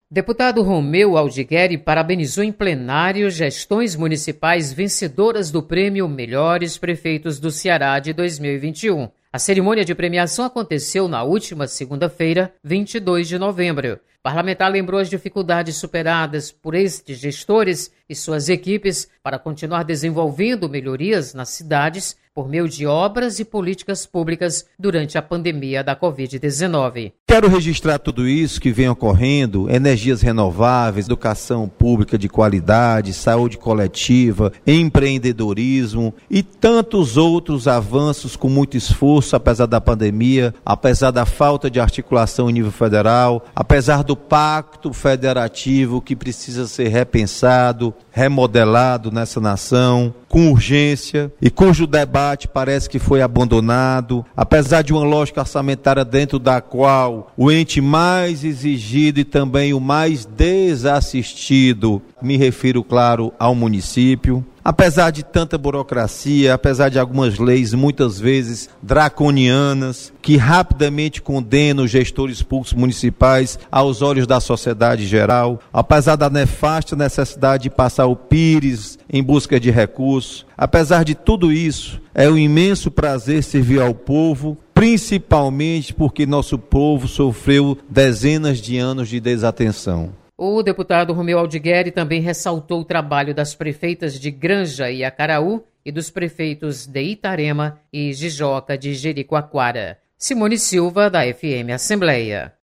Deputado Romeu Aldigueri parabenizou em plenário gestões municipais vencedoras do prêmio Melhores Prefeitos do Ceará de 2021. A cerimônia de premiação aconteceu na última segunda-feira, 22 de novembro. O parlamentar lembrou as dificuldades superadas por estes gestores e suas equipes para continuar desenvolvendo melhorias nas cidades por meio de obras e políticas públicas durante a pandemia da Covid-19. Quero registrar tudo isso que vem ocorrendo: energias renováveis, educação pública de qualidade, saúde coletiva, empreendedorismo e tantos outros avanços com muito esforço, apesar da pandemia, apesar da falta de articulação em nível federal, apesar do pacto federativo que precisa ser repensado, remodelado nessa nação, com urgência, e cujo debate parece que foi abandonado, apesar de uma lógica orçamentária dentro da qual o ente mais exigido e também o mais desassistido, me refiro, claro, ao município. Apesar de tanta burocracia, apesar de algumas leis muitas vezes draconianas, que rapidamente condenam os gestores públicos municipais aos olhos da sociedade geral, apesar da nefasta necessidade de passar o PIRES em busca de recursos, apesar de tudo isso, é um imenso prazer servir ao povo, principalmente porque nosso povo sofreu dezenas de anos de desatenção. O deputado Romeu Aldigueri também ressaltou o trabalho das prefeitas de Granja e Acaraú e dos prefeitos de Itarema e Jijoca de Jericoacoara. Simone Silva, da FM Assembleia.